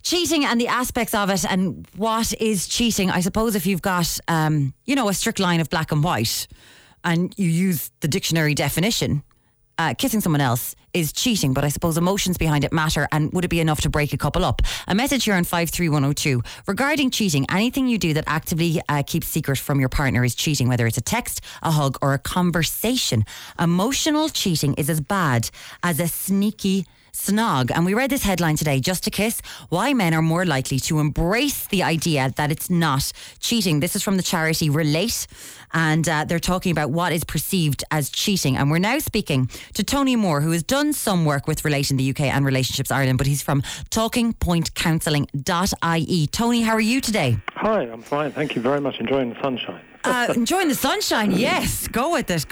cheating and the aspects of it and what is cheating. I suppose if you've got, a strict line of black and white and you use the dictionary definition, kissing someone else is cheating, but I suppose emotions behind it matter. And would it be enough to break a couple up? A message here on 53102. Regarding cheating, anything you do that actively keeps secret from your partner is cheating, whether it's a text, a hug or a conversation. Emotional cheating is as bad as a sneaky snog. And we read this headline today, Just to Kiss, why men are more likely to embrace the idea that it's not cheating. This is from the charity Relate, and they're talking about what is perceived as cheating. And we're now speaking to Tony Moore, who has done some work with Relate in the UK and Relationships Ireland, but he's from talkingpointcounselling.ie. Tony, how are you today? Hi, I'm fine. Thank you very much. Enjoying the sunshine. Enjoying the sunshine, yes. Go with it.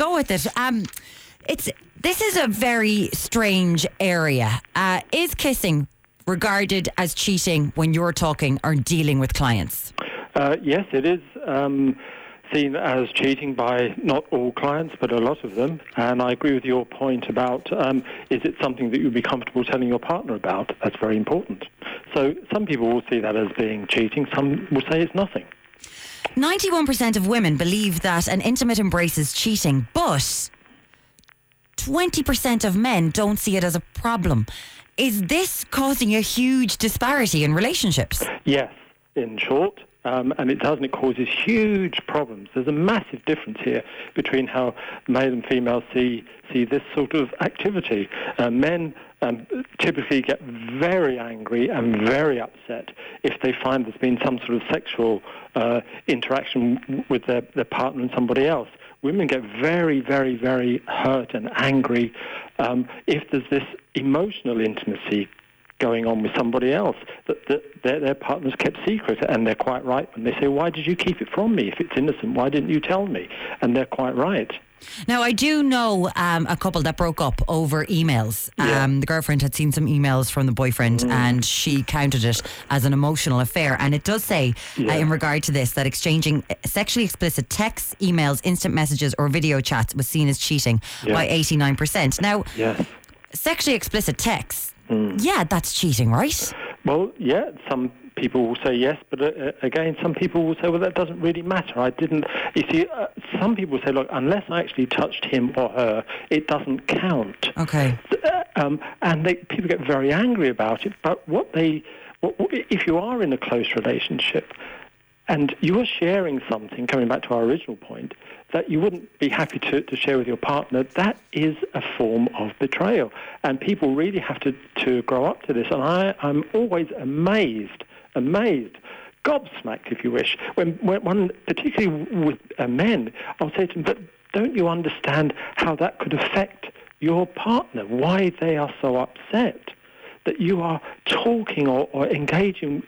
This is a very strange area. Is kissing regarded as cheating when you're talking or dealing with clients? Yes, it is seen as cheating by not all clients, but a lot of them. And I agree with your point about is it something that you'd be comfortable telling your partner about? That's very important. So some people will see that as being cheating. Some will say it's nothing. 91% of women believe that an intimate embrace is cheating, but 20% of men don't see it as a problem. Is this causing a huge disparity in relationships? Yes, in short. And it does, and it causes huge problems. There's a massive difference here between how male and female see this sort of activity. Men typically get very angry and very upset if they find there's been some sort of sexual interaction with their partner and somebody else. Women get very, very, very hurt and angry if there's this emotional intimacy going on with somebody else that their partner's kept secret, and they're quite right when they say, why did you keep it from me? If it's innocent, why didn't you tell me? And they're quite right. Now, I do know a couple that broke up over emails. The girlfriend had seen some emails from the boyfriend and she counted it as an emotional affair. And it does say in regard to this that exchanging sexually explicit texts, emails, instant messages or video chats was seen as cheating by 89%. Now, sexually explicit texts, that's cheating, right? Well, yeah, some people will say yes, but again, some people will say, well, that doesn't really matter. You see, some people say, look, unless I actually touched him or her, it doesn't count. Okay. And people get very angry about it, but if you are in a close relationship and you are sharing something, coming back to our original point, that you wouldn't be happy to share with your partner, that is a form of betrayal. And people really have to grow up to this. And I'm always amazed, gobsmacked, if you wish, when particularly with men, I'll say to them, but don't you understand how that could affect your partner, why they are so upset that you are talking or engaging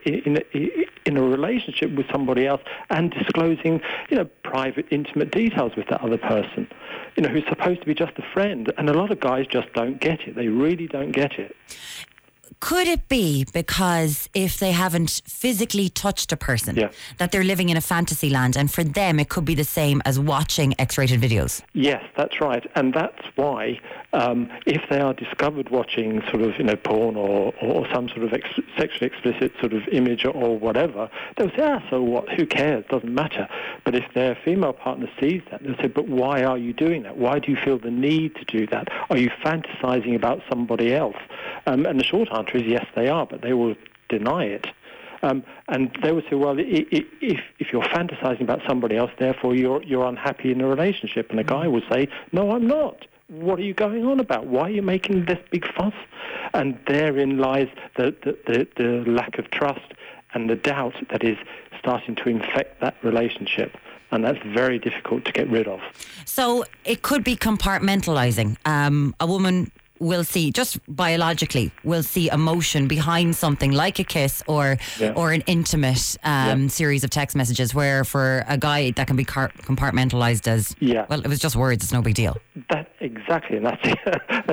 in a relationship with somebody else and disclosing, private, intimate details with that other person, who's supposed to be just a friend. And a lot of guys just don't get it. They really don't get it. Could it be because if they haven't physically touched a person, that they're living in a fantasy land, and for them it could be the same as watching X-rated videos? Yes, that's right. And that's why if they are discovered watching sort of, porn or some sort of sexually explicit sort of image or whatever, they'll say, so what, who cares, doesn't matter. But if their female partner sees that, they'll say, but why are you doing that? Why do you feel the need to do that? Are you fantasizing about somebody else? And the short answer is yes, they are, but they will deny it. And they would say, well, if you're fantasizing about somebody else, therefore you're unhappy in a relationship. And a guy would say, no, I'm not. What are you going on about? Why are you making this big fuss? And therein lies the lack of trust and the doubt that is starting to infect that relationship. And that's very difficult to get rid of. So it could be compartmentalizing. A woman will see, just biologically, will see emotion behind something like a kiss or an intimate series of text messages, where for a guy that can be compartmentalized as, well, it was just words, it's no big deal. That's exactly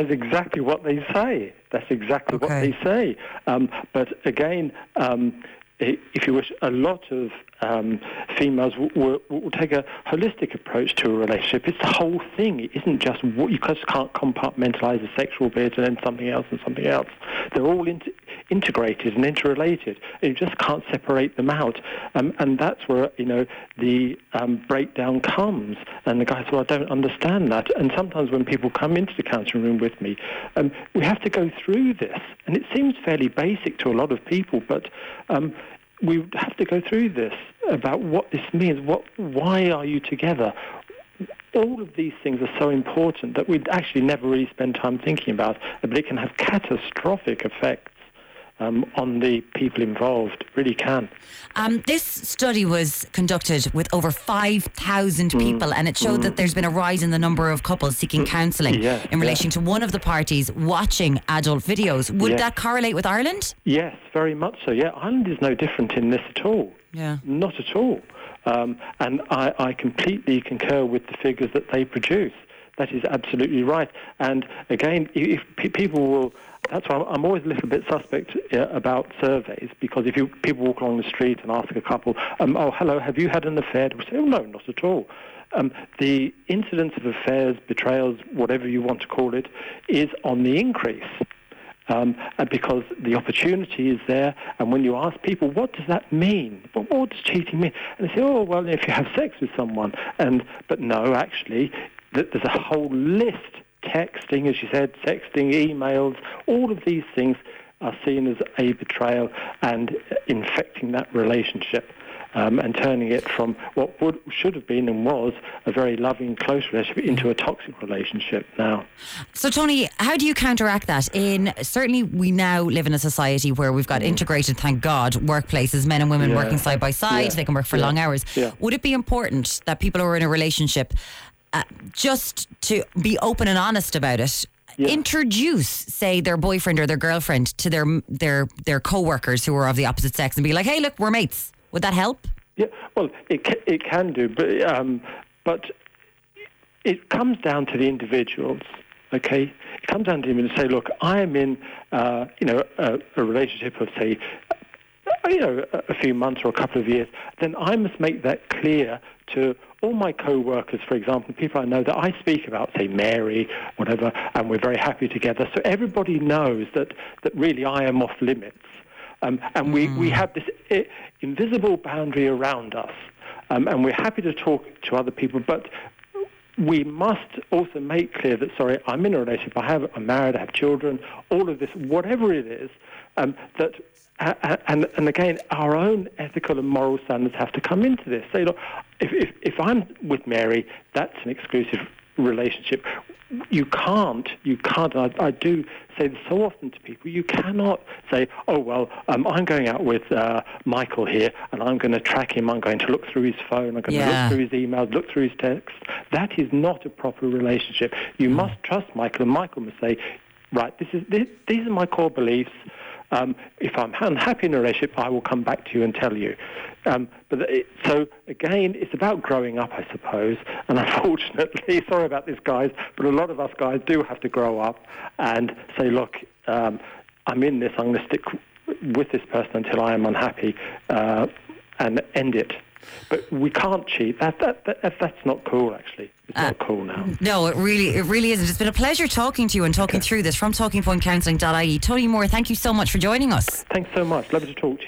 what they say. That's exactly what they say. But again, if you wish, a lot of females will take a holistic approach to a relationship. It's the whole thing. It isn't just what you just can't compartmentalise a sexual bit and then something else and something else. They're all integrated and interrelated. You just can't separate them out. And that's where, the breakdown comes. And the guy says, well, I don't understand that. And sometimes when people come into the counselling room with me, we have to go through this. And it seems fairly basic to a lot of people, but we have to go through this about what this means. Why are you together? All of these things are so important that we actually never really spend time thinking about, but it can have catastrophic effects on the people involved. It really can. This study was conducted with over 5,000 people, and it showed that there's been a rise in the number of couples seeking counselling in relation to one of the parties watching adult videos. Would that correlate with Ireland? Yes, very much so. Yeah, Ireland is no different in this at all. Yeah. Not at all. And I completely concur with the figures that they produce. That is absolutely right. And again, if people will... That's why I'm always a little bit suspect about surveys, because if people walk along the street and ask a couple, oh, hello, have you had an affair? They say, oh, no, not at all. The incidence of affairs, betrayals, whatever you want to call it, is on the increase. Because the opportunity is there, and when you ask people, what does that mean? What does cheating mean? And they say, oh, well, if you have sex with someone. But no, actually, there's a whole list. Texting, as you said, sexting, emails, all of these things are seen as a betrayal and infecting that relationship and turning it from what should have been and was a very loving, close relationship into a toxic relationship now. So, Tony, how do you counteract that? Certainly we now live in a society where we've got integrated, thank God, workplaces, men and women working side by side. They can work for long hours. Would it be important that people who are in a relationship just to be open and honest about it, introduce, say, their boyfriend or their girlfriend to their co-workers who are of the opposite sex and be like, hey, look, we're mates. Would that help? Yeah, well, it can do, but it comes down to the individuals, okay? It comes down to them and say, look, I am in, a relationship of, say, a few months or a couple of years, then I must make that clear to all my co-workers, for example, people I know that I speak about, say Mary, whatever, and we're very happy together. So everybody knows that really I am off limits. And we have this invisible boundary around us. And we're happy to talk to other people, but we must also make clear that, sorry, I'm in a relationship, I'm married, I have children, all of this, whatever it is, that... And again, our own ethical and moral standards have to come into this. Say, look, if I'm with Mary, that's an exclusive relationship. You can't. I do say this so often to people. You cannot say, oh, well, I'm going out with Michael here, and I'm going to track him. I'm going to look through his phone. I'm going to look through his emails, look through his texts. That is not a proper relationship. You must trust Michael, and Michael must say, right, these are my core beliefs. If I'm unhappy in a relationship, I will come back to you and tell you. So again, it's about growing up, I suppose. And unfortunately, sorry about this, guys, but a lot of us guys do have to grow up and say, look, I'm in this. I'm going to stick with this person until I am unhappy and end it. But we can't cheat. That's not cool, actually. It's not cool now. No, it really isn't. It's been a pleasure talking to you and talking through this from talkingpointcounselling.ie. Tony Moore, thank you so much for joining us. Thanks so much. Lovely to talk to you.